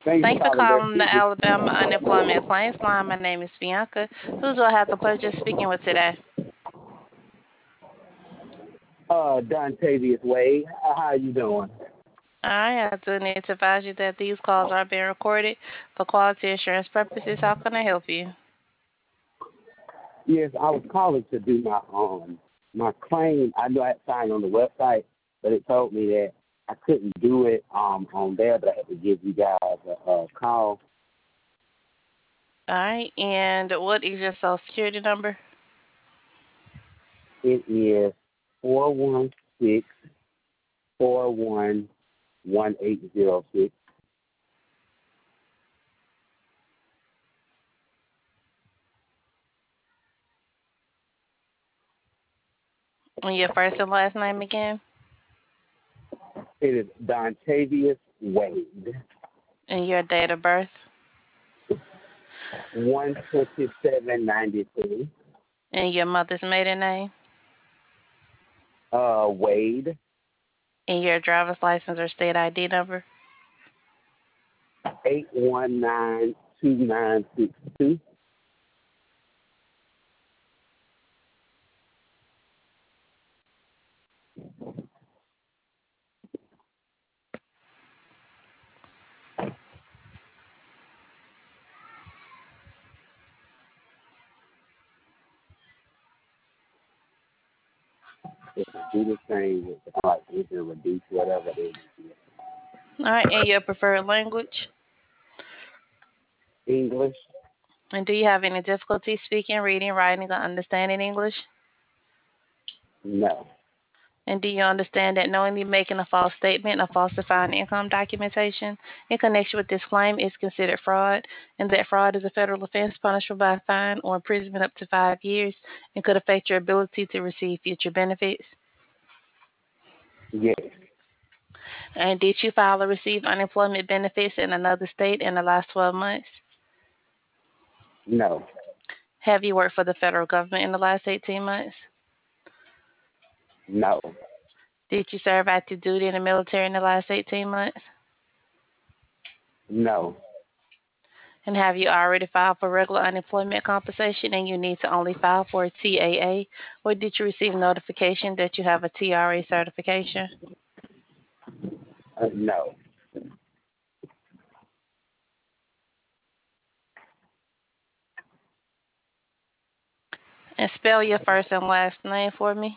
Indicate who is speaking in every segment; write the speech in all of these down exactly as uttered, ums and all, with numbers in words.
Speaker 1: Thank you for
Speaker 2: Thank you for
Speaker 1: calling Bear
Speaker 2: calling the
Speaker 1: Speaking.
Speaker 2: Alabama Unemployment Claims Line. My name is Bianca. Who's do I have the pleasure of speaking with today?
Speaker 1: Uh, Dontavius Wade. Uh, How you doing?
Speaker 2: All right, I do need to advise you that these calls are being recorded for quality assurance purposes. How can I help you?
Speaker 1: Yes, I was calling to do my um my claim. I know I had signed on the website, but it told me that I couldn't do it um on there, but I had to give you guys a, a call.
Speaker 2: All right, and what is your social security number?
Speaker 1: It is four one six four one one eight zero six.
Speaker 2: And your first and last name again?
Speaker 1: It is Dontavius Wade.
Speaker 2: And your date of birth?
Speaker 1: One twenty seven ninety three.
Speaker 2: And your mother's maiden name?
Speaker 1: Uh, Wade.
Speaker 2: And your driver's license or state I D number?
Speaker 1: Eight one nine two nine six two. If I do the same with the like you can reduce whatever it is.
Speaker 2: All right, and your preferred language?
Speaker 1: English?
Speaker 2: And do you have any difficulty speaking, reading, writing, or understanding English?
Speaker 1: No.
Speaker 2: And do you understand that knowingly making a false statement or falsifying income documentation in connection with this claim is considered fraud, and that fraud is a federal offense punishable by a fine or imprisonment up to five years and could affect your ability to receive future benefits?
Speaker 1: Yes.
Speaker 2: And did you file or receive unemployment benefits in another state in the last twelve months?
Speaker 1: No.
Speaker 2: Have you worked for the federal government in the last eighteen months?
Speaker 1: No.
Speaker 2: Did you serve active duty in the military in the last eighteen months?
Speaker 1: No.
Speaker 2: And have you already filed for regular unemployment compensation and you need to only file for a T A A? Or did you receive notification that you have a T R A certification?
Speaker 1: Uh, no.
Speaker 2: And spell your first and last name for me.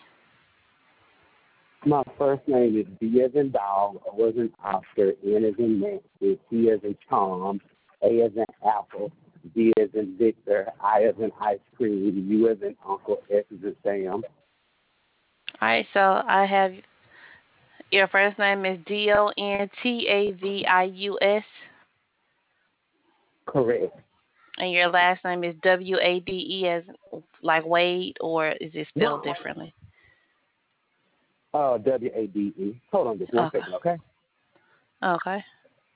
Speaker 1: My first name is D as in dog, O as in Oscar, N as in Nancy, T as in Tom, A as in Apple, V as in Victor, I as in ice cream, U as in Uncle, S as in Sam.
Speaker 2: All right, so I have your first name is D O N T A V I U S,
Speaker 1: Correct.
Speaker 2: and your last name is W A D E as like Wade, or is it spelled differently?
Speaker 1: Uh, W A D E. Hold on just one
Speaker 2: Okay.
Speaker 1: second, okay?
Speaker 2: Okay.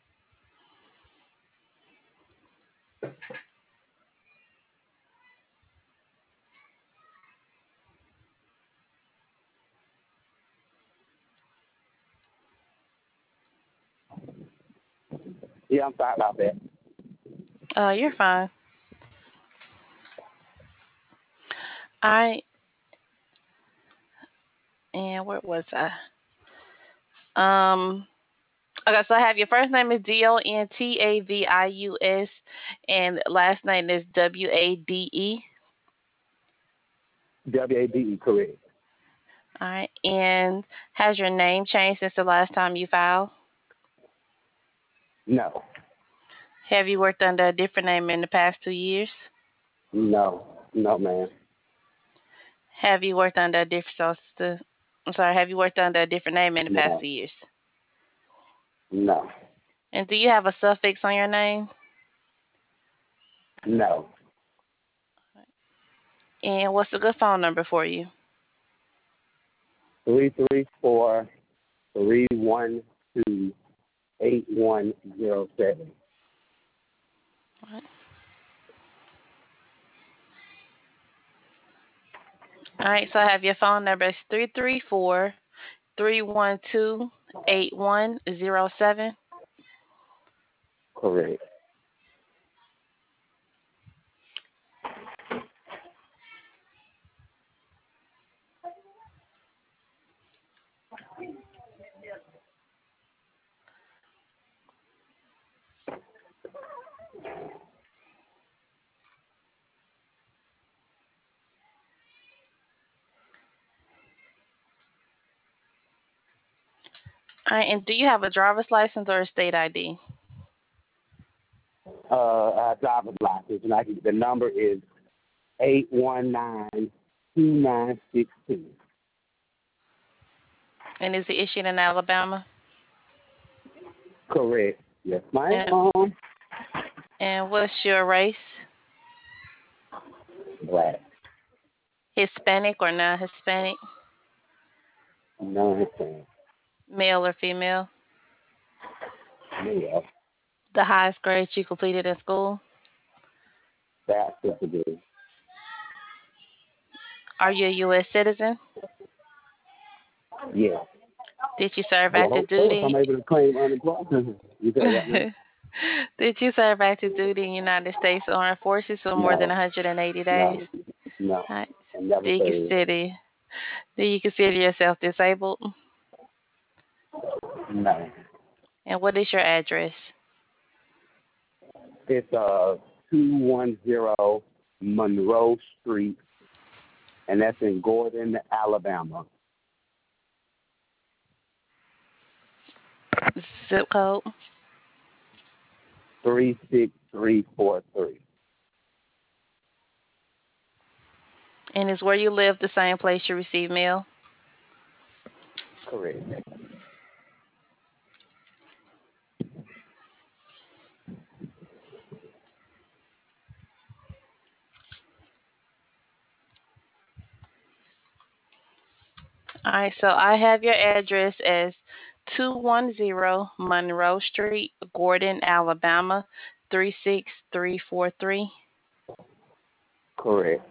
Speaker 1: Yeah, I'm sorry about that.
Speaker 2: Uh, you're fine. All right. And where was I? Um, Okay, so I have your first name is D O N T A V I U S, and last name is W A D E.
Speaker 1: W A D E, correct.
Speaker 2: All right, and has your name changed since the last time you filed?
Speaker 1: No.
Speaker 2: Have you worked under a different name in the past two years?
Speaker 1: No. No, man.
Speaker 2: Have you worked under a different social? I'm sorry. Have you worked under a different name in the past
Speaker 1: No.
Speaker 2: two years?
Speaker 1: No.
Speaker 2: And do you have a suffix on your name?
Speaker 1: No.
Speaker 2: And what's a good phone number for you?
Speaker 1: Three three four three one two eight one zero seven.
Speaker 2: All right, so I have your phone number is three three four three one two eight one zero seven.
Speaker 1: Correct.
Speaker 2: All right, and do you have a driver's license or a state I D?
Speaker 1: Uh, uh driver's license, and I can, the number is eight one nine two nine six two.
Speaker 2: And is it issued in Alabama?
Speaker 1: Correct. Yes, my
Speaker 2: And,
Speaker 1: mom.
Speaker 2: and what's your race?
Speaker 1: Black.
Speaker 2: Hispanic or non-Hispanic?
Speaker 1: No Hispanic.
Speaker 2: Male or female?
Speaker 1: Male.
Speaker 2: The highest grade you completed in school?
Speaker 1: Bachelor's degree.
Speaker 2: Are you a U S citizen?
Speaker 1: Yes.
Speaker 2: Did you serve
Speaker 1: Well, I
Speaker 2: active
Speaker 1: hope so if
Speaker 2: duty?
Speaker 1: I'm able to claim unemployment. You said what now?
Speaker 2: Did you serve active duty in United States Armed Forces for more than
Speaker 1: No.
Speaker 2: one hundred eighty days?
Speaker 1: No. No.
Speaker 2: Right.
Speaker 1: I never
Speaker 2: Do you
Speaker 1: served.
Speaker 2: consider do you consider yourself disabled?
Speaker 1: No.
Speaker 2: And what is your address?
Speaker 1: It's uh two one zero Monroe Street, and that's in Gordon, Alabama.
Speaker 2: Zip code?
Speaker 1: Three six three four three.
Speaker 2: And is where you live the same place you receive mail?
Speaker 1: Correct.
Speaker 2: All right, so I have your address as two one zero Monroe Street, Gordon, Alabama, three six three four three.
Speaker 1: Correct.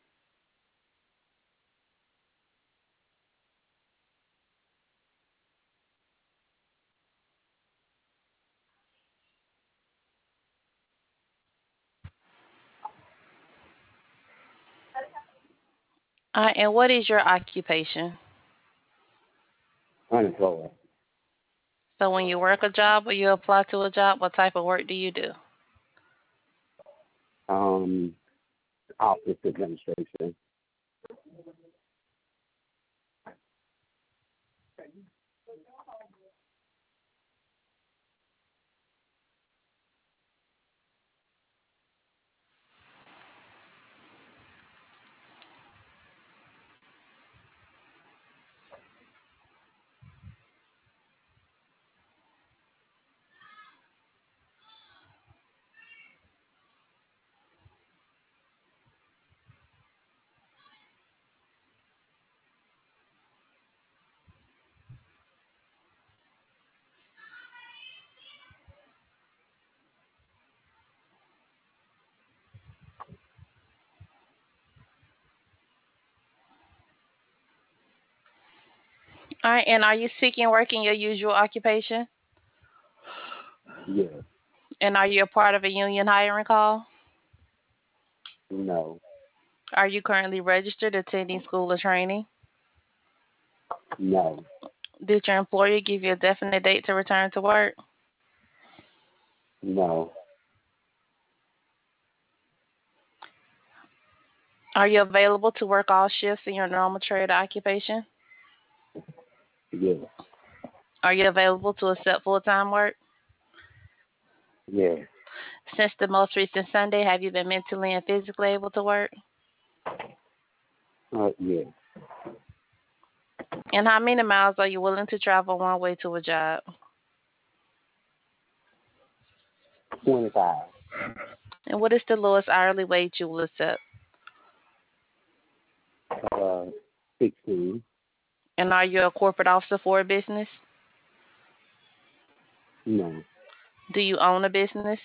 Speaker 2: All right, and what is your occupation?
Speaker 1: Unemployed.
Speaker 2: So when you work a job or you apply to a job, what type of work do you do?
Speaker 1: Um, office administration.
Speaker 2: All right, and are you seeking work in your usual occupation?
Speaker 1: Yes.
Speaker 2: And are you a part of a union hiring call?
Speaker 1: No.
Speaker 2: Are you currently registered attending school or training?
Speaker 1: No.
Speaker 2: Did your employer give you a definite date to return to work?
Speaker 1: No.
Speaker 2: Are you available to work all shifts in your normal trade occupation?
Speaker 1: Yes.
Speaker 2: Are you available to accept full-time work?
Speaker 1: Yes.
Speaker 2: Since the most recent Sunday, have you been mentally and physically able to work?
Speaker 1: Uh, yes.
Speaker 2: And how many miles are you willing to travel one way to a job?
Speaker 1: Twenty-five.
Speaker 2: And what is the lowest hourly wage you will accept?
Speaker 1: Uh, sixteen.
Speaker 2: And are you a corporate officer for a business?
Speaker 1: No.
Speaker 2: Do you own a business?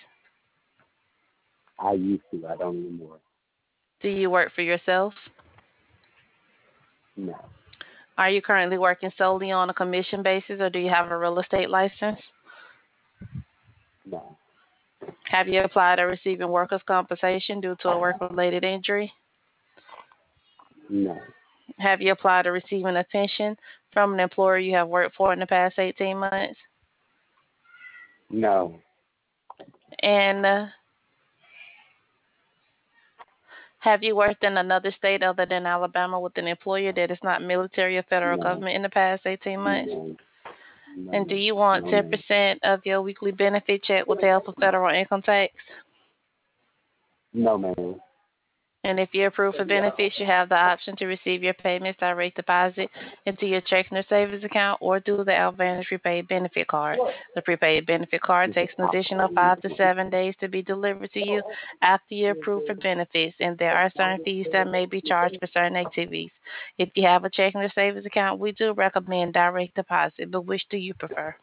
Speaker 1: I used to. I don't anymore.
Speaker 2: Do you work for yourself?
Speaker 1: No.
Speaker 2: Are you currently working solely on a commission basis or do you have a real estate license?
Speaker 1: No.
Speaker 2: Have you applied or receiving workers' compensation due to a work-related injury?
Speaker 1: No.
Speaker 2: Have you applied or receiving a pension from an employer you have worked for in the past eighteen months?
Speaker 1: No.
Speaker 2: And uh, have you worked in another state other than Alabama with an employer that is not military or federal
Speaker 1: No.
Speaker 2: government in the past eighteen months?
Speaker 1: No. No,
Speaker 2: And do
Speaker 1: ma'am.
Speaker 2: you want
Speaker 1: No, ma'am.
Speaker 2: ten percent of your weekly benefit check with help of federal income tax?
Speaker 1: No, ma'am.
Speaker 2: And if you're approved for benefits, you have the option to receive your payments direct deposit into your checking or savings account or through the Advantage prepaid benefit card. The prepaid benefit card takes an additional five to seven days to be delivered to you after you're approved for benefits, and there are certain fees that may be charged for certain activities. If you have a checking or savings account, we do recommend direct deposit, but which do you prefer?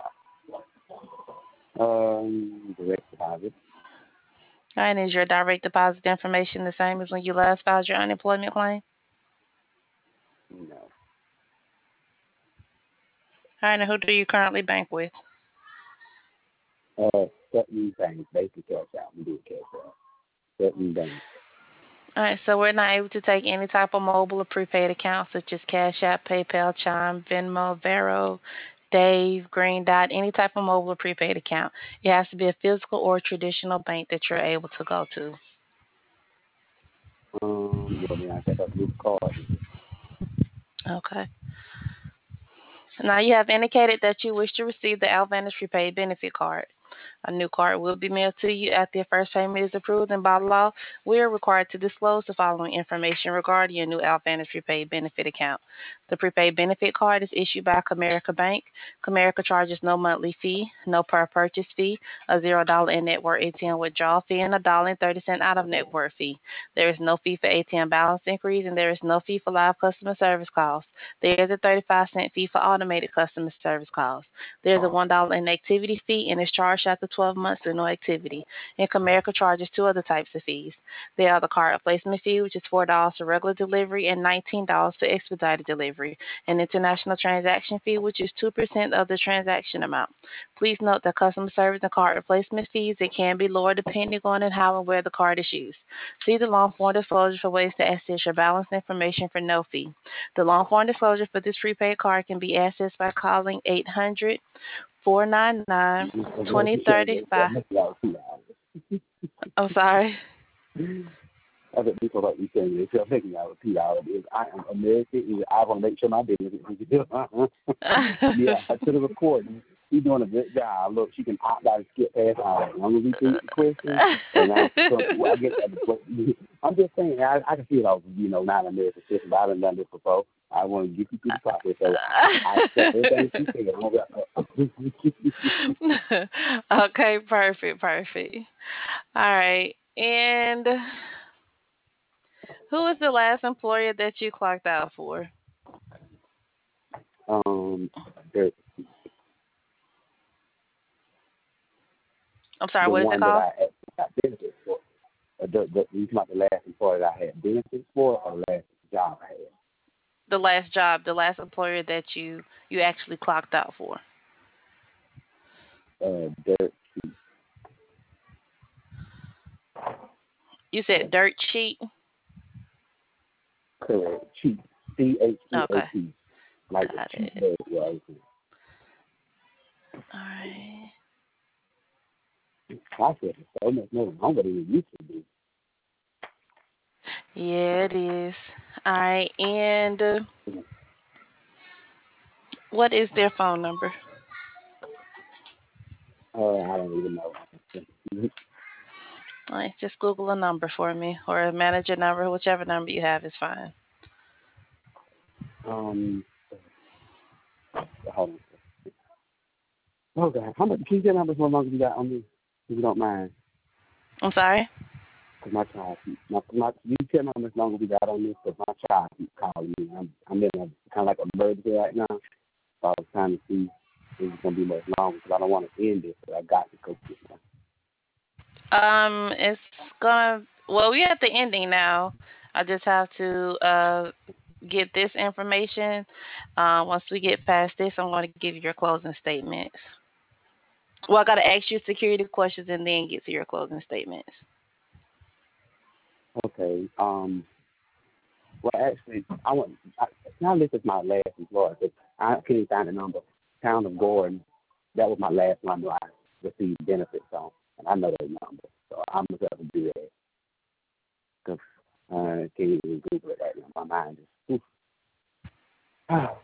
Speaker 1: Um, direct deposit.
Speaker 2: All right, is your direct deposit information the same as when you last filed your unemployment claim?
Speaker 1: No.
Speaker 2: All right, and who do you currently bank with?
Speaker 1: Uh, Sutton Bank, basically cash out. We do cash out. Sutton Bank.
Speaker 2: All right, so we're not able to take any type of mobile or prepaid account such as Cash App, PayPal, Chime, Venmo, Vero, Dave, Green Dot, any type of mobile or prepaid account. It has to be a physical or traditional bank that you're able to go to.
Speaker 1: Um, well, then I got that blue card.
Speaker 2: Okay. Now you have indicated that you wish to receive the Advantage prepaid benefit card. A new card will be mailed to you after your first payment is approved, and by law, we are required to disclose the following information regarding your new Advantage prepaid benefit account. The prepaid benefit card is issued by Comerica Bank. Comerica charges no monthly fee, no per purchase fee, a zero dollar in network A T M withdrawal fee, and a dollar and thirty cent out of network fee. There is no fee for A T M balance inquiries, and there is no fee for live customer service calls. There is a thirty-five cent fee for automated customer service calls. There's a one dollar inactivity fee and is charged after twelve months with no activity. And Comerica charges two other types of fees. They are the card replacement fee, which is four dollars for regular delivery and nineteen dollars for expedited delivery. An international transaction fee, which is two percent of the transaction amount. Please note that customer service and card replacement fees, it can be lower depending on and how and where the card is used. See the long form disclosure for ways to access your balance information for no fee. The long form disclosure for this prepaid card can be accessed by calling eight hundred, four nine nine, two zero three five. I'm sorry.
Speaker 1: I think people like you saying this. I'm thinking I repeat all of this. I am American. I want to make sure my business is good. Yeah, to the recording. She's doing a good job. Look, she can opt out and skip past all that. As long as we repeat the question, and I, so, well, I get that. I'm just saying, I, I can see it all, you know, not American system. I haven't done this before. I want to get you through the process. So I accept everything she said.
Speaker 2: Okay, perfect, perfect. All right. And who was the last employer that you clocked out for?
Speaker 1: Um, the,
Speaker 2: I'm sorry,
Speaker 1: the
Speaker 2: what is it
Speaker 1: one that
Speaker 2: called?
Speaker 1: I actually got benefits for. Uh, the, the, you talking about the last employer that I had benefits for, or the last job I had?
Speaker 2: The last job, the last employer that you you actually clocked out for.
Speaker 1: Uh, dirt.
Speaker 2: You said dirt sheet?
Speaker 1: Correct. Cheap. C H E A
Speaker 2: Okay.
Speaker 1: T. Like a
Speaker 2: Got
Speaker 1: cheap
Speaker 2: it.
Speaker 1: bag. Well,
Speaker 2: All right.
Speaker 1: I said it's so much more longer than it used to be.
Speaker 2: Yeah, it is. All right. And uh, what is their phone number?
Speaker 1: Uh, I don't even know.
Speaker 2: All right, just Google a number for me or a manager number, whichever number you have is fine.
Speaker 1: Um, hold on. Oh God, how much? Can you tell me how much more longer you got on me, if you don't mind?
Speaker 2: I'm sorry?
Speaker 1: Cause my child, keeps- my, my, you tell me how much longer we got on this, cause my child keeps calling me. I'm, I'm in a kind of like a emergency right now. So I was trying to see if it's gonna be much longer, cause I don't want to end it, but I got to go get now.
Speaker 2: Um, it's gonna. Well, we at the ending now. I just have to uh get this information. Uh, once we get past this, I'm going to give you your closing statements. Well, I got to ask you security questions and then get to your closing statements.
Speaker 1: Okay. Um. Well, actually, I want. I, now this is my last employer. But I couldn't find the number. Town of Gordon. That was my last number I received benefits on, and I know that number, so I'm gonna have to do that because I uh, can't even Google it right now. My mind is.
Speaker 2: All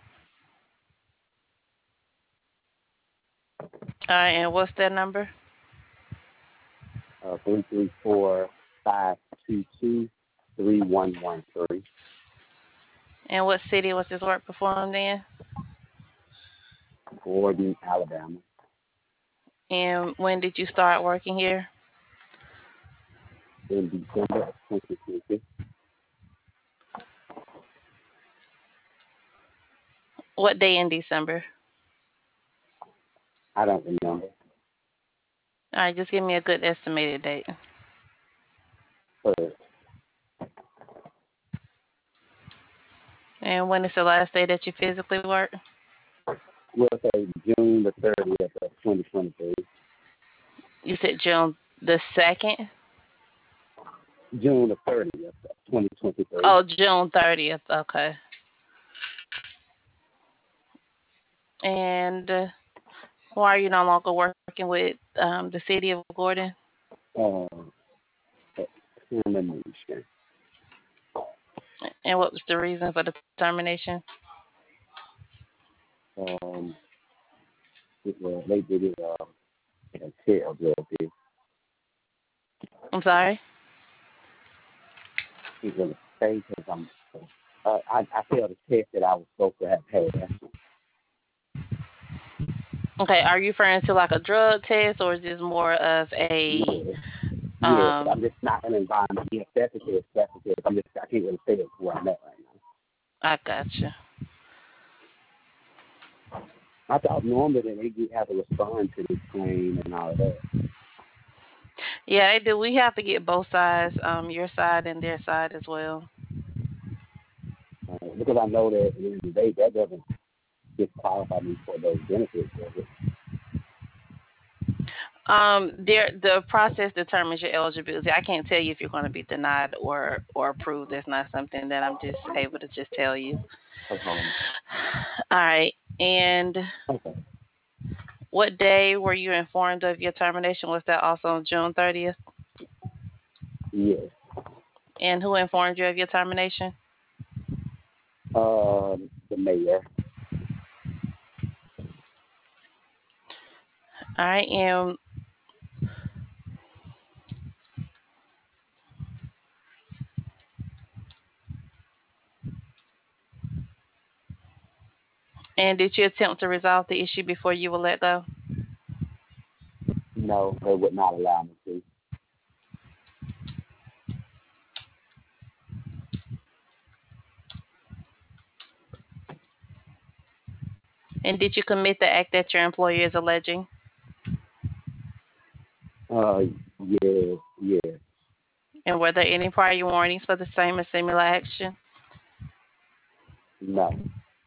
Speaker 2: right, and what's that number?
Speaker 1: Uh, three three four five two two three one one three.
Speaker 2: And what city was this work performed in?
Speaker 1: Gordon, Alabama.
Speaker 2: And when did you start working here?
Speaker 1: In December of twenty twenty.
Speaker 2: What day in December?
Speaker 1: I don't remember.
Speaker 2: All right, just give me a good estimated date.
Speaker 1: First,
Speaker 2: And when is the last day that you physically work?
Speaker 1: we'll say June the thirtieth of twenty twenty-three.
Speaker 2: You said June the second?
Speaker 1: June the thirtieth of twenty twenty-three.
Speaker 2: Oh, June thirtieth. Okay. And uh, why are you no longer working with um, the city of Gordon?
Speaker 1: Uh, termination.
Speaker 2: And what was the reason for the termination?
Speaker 1: Um, it was, they did it uh, in a tail drug test.
Speaker 2: I'm sorry?
Speaker 1: It was a mistake because I'm. Uh, I, I failed a test that I was supposed to have passed.
Speaker 2: Okay, are you referring to like a drug test or is this more of a
Speaker 1: Yeah, yeah.
Speaker 2: um
Speaker 1: I'm just not in an environment. Yes, that's a test. That's a test. I'm just. I can't really say it where I'm at right now.
Speaker 2: I gotcha.
Speaker 1: I thought normally that they do have to respond to this claim and all that.
Speaker 2: Yeah, they do. We have to get both sides, um, your side and their side as well.
Speaker 1: Uh, because I know that at the end of the day, that doesn't disqualify me for those benefits, does it?
Speaker 2: Um, there the process determines your eligibility. I can't tell you if you're going to be denied or or approved. That's not something that I'm just able to just tell you.
Speaker 1: Um,
Speaker 2: All right. And
Speaker 1: okay.
Speaker 2: what day were you informed of your termination? Was that also on June thirtieth?
Speaker 1: Yes.
Speaker 2: And who informed you of your termination?
Speaker 1: Um, the mayor.
Speaker 2: All right. And and did you attempt to resolve the issue before you were let go?
Speaker 1: No, they would not allow me to.
Speaker 2: And did you commit the act that your employer is alleging?
Speaker 1: Uh, yeah, yeah.
Speaker 2: And were there any prior warnings for the same or similar action?
Speaker 1: No.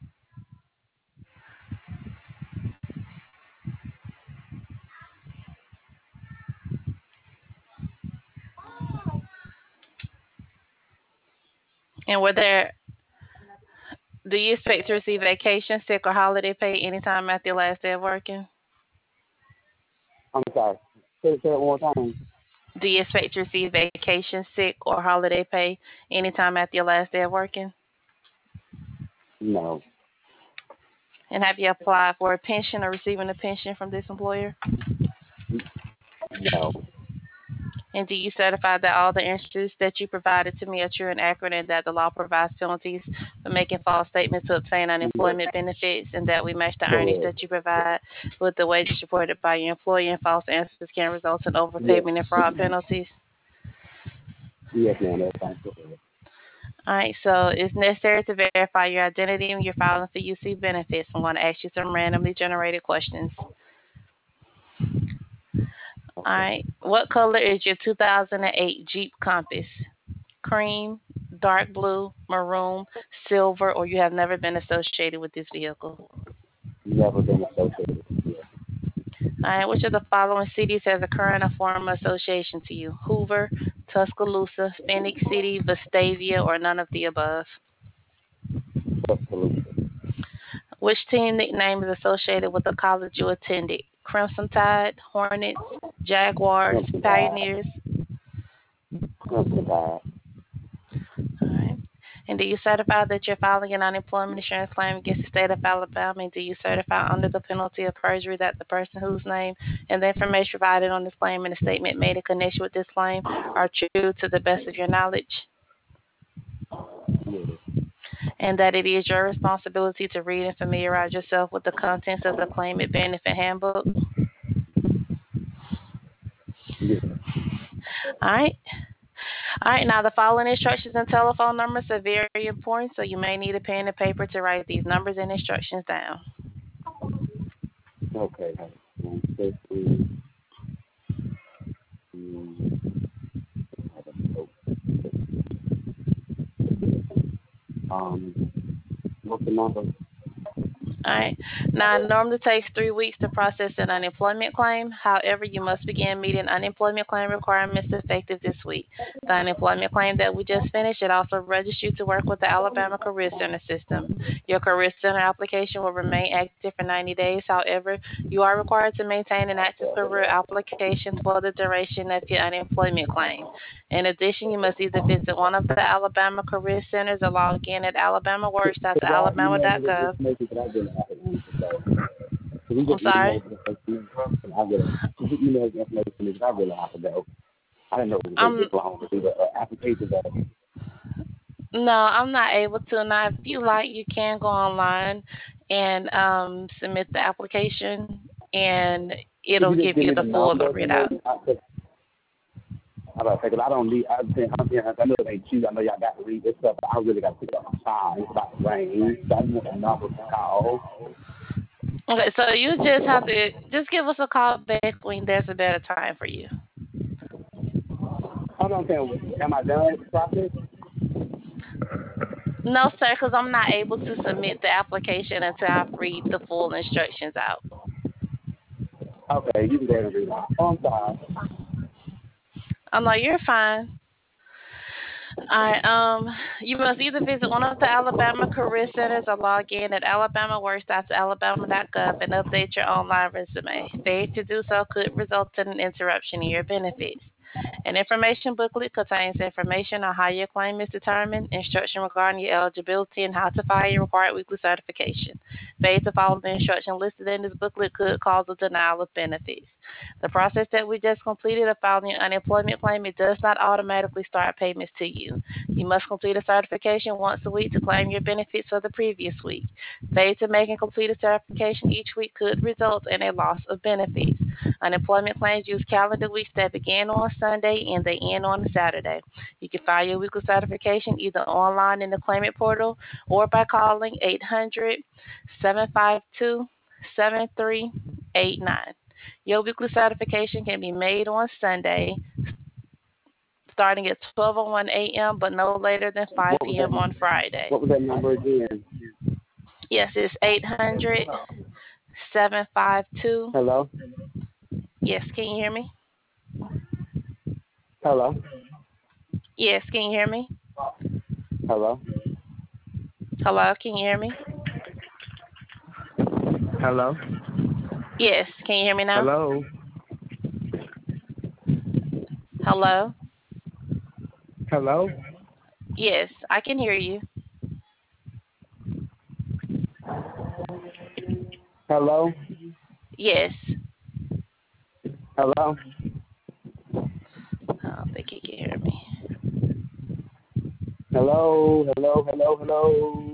Speaker 2: And were there do you expect to receive vacation, sick, or holiday pay anytime after your last day of working?
Speaker 1: I'm sorry. Say, say it one more time.
Speaker 2: Do you expect to receive vacation, sick, or holiday pay anytime after your last day of working?
Speaker 1: No.
Speaker 2: And have you applied for a pension or receiving a pension from this employer?
Speaker 1: No.
Speaker 2: And do you certify that all the answers that you provided to me are true and accurate and that the law provides penalties for making false statements to obtain
Speaker 1: Yes.
Speaker 2: unemployment benefits and that we match the earnings
Speaker 1: Correct.
Speaker 2: that you provide with the wages reported by your employer and false answers can result in
Speaker 1: Yes.
Speaker 2: overpayment and fraud penalties?
Speaker 1: Yes, ma'am. That sounds correct.
Speaker 2: All right, so it's necessary to verify your identity when you're filing for U C benefits. I'm going to ask you some randomly generated questions. All
Speaker 1: Okay.
Speaker 2: right, what color is your two thousand eight Jeep Compass? Cream, dark blue, maroon, silver, or you have never been associated with this vehicle?
Speaker 1: Never been associated with you.
Speaker 2: All right, which of the following cities has a current or former association to you? Hoover, Tuscaloosa, Phoenix City, Vestavia, or none of the above?
Speaker 1: Tuscaloosa.
Speaker 2: Which team nickname is associated with the college you attended? Crimson Tide, Hornets, Jaguars,
Speaker 1: Crimson
Speaker 2: Pioneers.
Speaker 1: Crimson Tide.
Speaker 2: All right. And do you certify that you're filing an unemployment insurance claim against the state of Alabama? And do you certify under the penalty of perjury that the person whose name and the information provided on this claim and the statement made in connection with this claim are true to the best of your knowledge?
Speaker 1: Yes.
Speaker 2: And that it is your responsibility to read and familiarize yourself with the contents of the claimant benefit handbook?
Speaker 1: Yes.
Speaker 2: All right. All right, now the following instructions and telephone numbers are very important, so you may need a pen and paper to write these numbers and instructions down.
Speaker 1: Okay. One second. Um, what's the number?
Speaker 2: All right. Now, it normally takes three weeks to process an unemployment claim. However, you must begin meeting unemployment claim requirements effective this week. The unemployment claim that we just finished, it also registers you to work with the Alabama Career Center system. Your Career Center application will remain active for ninety days. However, you are required to maintain an active career application for the duration of your unemployment claim. In addition, you must either visit one of the Alabama Career Centers or log in at alabamaworks dot alabama dot gov. I'm sorry.
Speaker 1: I get it. If you email the information, I really have to go. I didn't know it was going to
Speaker 2: Um,
Speaker 1: take long to do the uh, application. That
Speaker 2: no, I'm not able to. Now, if you like, you can go online and um, submit the application, and
Speaker 1: could
Speaker 2: it'll
Speaker 1: you just
Speaker 2: give
Speaker 1: give
Speaker 2: you
Speaker 1: me
Speaker 2: the
Speaker 1: the
Speaker 2: full
Speaker 1: numbers and
Speaker 2: readout.
Speaker 1: then I could. I about to say, 'cause I don't need. I think I'm here. I know it ain't cheap. I know y'all got to read this stuff, but I really got to pick up my time. It's about to rain, so I just want the numbers to call.
Speaker 2: Okay, so you just have to just give us a call back when there's a better time for you.
Speaker 1: Hold on, Sam. Am I done with the process?
Speaker 2: No, sir, because I'm not able to submit the application until I read the full instructions out.
Speaker 1: Okay, you can go ahead and read it. Oh, I'm sorry.
Speaker 2: Oh no, you're fine. Alright, um, you must either visit one of the Alabama Career Centers or log in at alabamaworks dot alabama dot gov and update your online resume. Failure to do so could result in an interruption in your benefits. An information booklet contains information on how your claim is determined, instruction regarding your eligibility, and how to file your required weekly certification. Failure to follow the instruction listed in this booklet could cause a denial of benefits. The process that we just completed of filing an unemployment claim, it does not automatically start payments to you. You must complete a certification once a week to claim your benefits for the previous week. Failure to make and complete a certification each week could result in a loss of benefits. Unemployment claims use calendar weeks that begin on Sunday and they end on Saturday. You can file your weekly certification either online in the claimant portal or by calling eight hundred, seven five two, seven three eight nine. Your weekly certification can be made on Sunday starting at twelve oh one a.m. but no later than five p.m. on Friday.
Speaker 1: What was that number again?
Speaker 2: Yes, it's eight hundred, seven five two.
Speaker 1: Hello?
Speaker 2: Yes, can you hear me?
Speaker 1: Hello?
Speaker 2: Yes, can you hear me?
Speaker 1: Hello?
Speaker 2: Hello, can you hear me?
Speaker 1: Hello?
Speaker 2: Yes, can you hear me now?
Speaker 1: Hello?
Speaker 2: Hello?
Speaker 1: Hello?
Speaker 2: Yes, I can hear you.
Speaker 1: Hello?
Speaker 2: Yes.
Speaker 1: Hello?
Speaker 2: I don't think you can hear me.
Speaker 1: Hello? Hello? Hello? Hello?